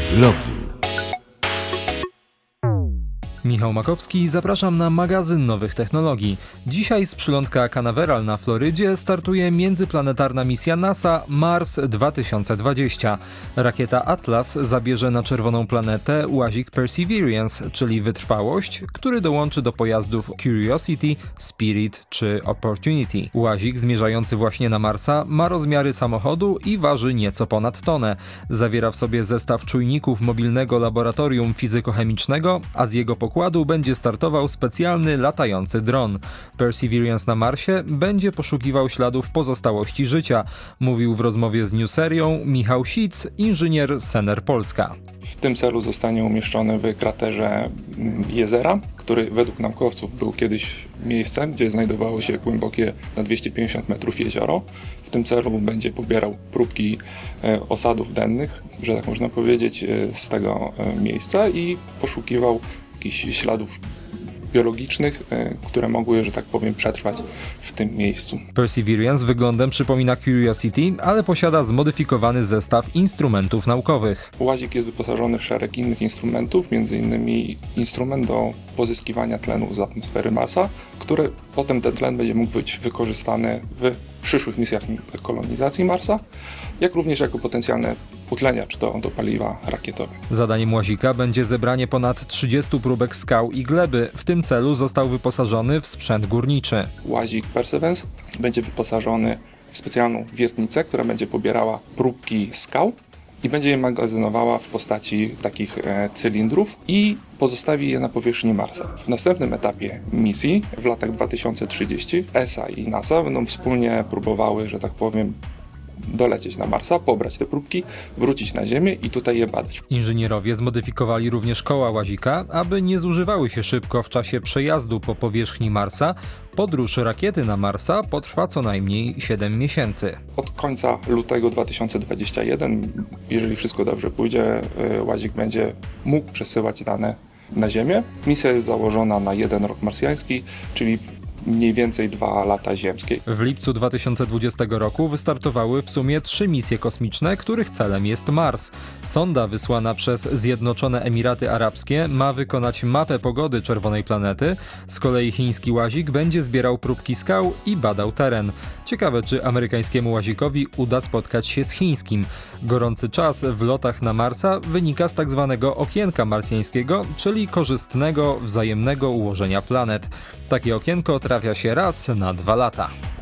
Login. Michał Makowski, zapraszam na magazyn nowych technologii. Dzisiaj z przylądka Canaveral na Florydzie startuje międzyplanetarna misja NASA Mars 2020. Rakieta Atlas zabierze na czerwoną planetę łazik Perseverance, czyli wytrwałość, który dołączy do pojazdów Curiosity, Spirit czy Opportunity. Łazik zmierzający właśnie na Marsa ma rozmiary samochodu i waży nieco ponad tonę. Zawiera w sobie zestaw czujników mobilnego laboratorium fizykochemicznego, a z jego pokładu będzie startował specjalny latający dron. Perseverance na Marsie będzie poszukiwał śladów pozostałości życia, mówił w rozmowie z Newserią Michał Sic, inżynier Sener Polska. W tym celu zostanie umieszczony w kraterze Jezera, który według naukowców był kiedyś miejscem, gdzie znajdowało się głębokie na 250 metrów jezioro. W tym celu będzie pobierał próbki osadów dennych, że tak można powiedzieć, z tego miejsca i poszukiwał jakichś śladów biologicznych, które mogły, że tak powiem, przetrwać w tym miejscu. Perseverance wyglądem przypomina Curiosity, ale posiada zmodyfikowany zestaw instrumentów naukowych. Łazik jest wyposażony w szereg innych instrumentów, m.in. instrument do pozyskiwania tlenu z atmosfery Marsa, który potem ten tlen będzie mógł być wykorzystany w przyszłych misjach kolonizacji Marsa, jak również jako potencjalne utleniacz do paliwa rakietowego. Zadaniem łazika będzie zebranie ponad 30 próbek skał i gleby. W tym celu został wyposażony w sprzęt górniczy. Łazik Perseverance będzie wyposażony w specjalną wiertnicę, która będzie pobierała próbki skał i będzie je magazynowała w postaci takich cylindrów i pozostawi je na powierzchni Marsa. W następnym etapie misji, w latach 2030, ESA i NASA będą wspólnie próbowały, że tak powiem, dolecieć na Marsa, pobrać te próbki, wrócić na Ziemię i tutaj je badać. Inżynierowie zmodyfikowali również koła łazika, aby nie zużywały się szybko w czasie przejazdu po powierzchni Marsa. Podróż rakiety na Marsa potrwa co najmniej 7 miesięcy. Od końca lutego 2021, jeżeli wszystko dobrze pójdzie, łazik będzie mógł przesyłać dane na Ziemię. Misja jest założona na 1 rok marsjański, czyli mniej więcej 2 lata ziemskie. W lipcu 2020 roku wystartowały w sumie 3 misje kosmiczne, których celem jest Mars. Sonda wysłana przez Zjednoczone Emiraty Arabskie ma wykonać mapę pogody czerwonej planety. Z kolei chiński łazik będzie zbierał próbki skał i badał teren. Ciekawe, czy amerykańskiemu łazikowi uda spotkać się z chińskim. Gorący czas w lotach na Marsa wynika z tak zwanego okienka marsjańskiego, czyli korzystnego, wzajemnego ułożenia planet. Takie okienko trafia się raz na 2 lata.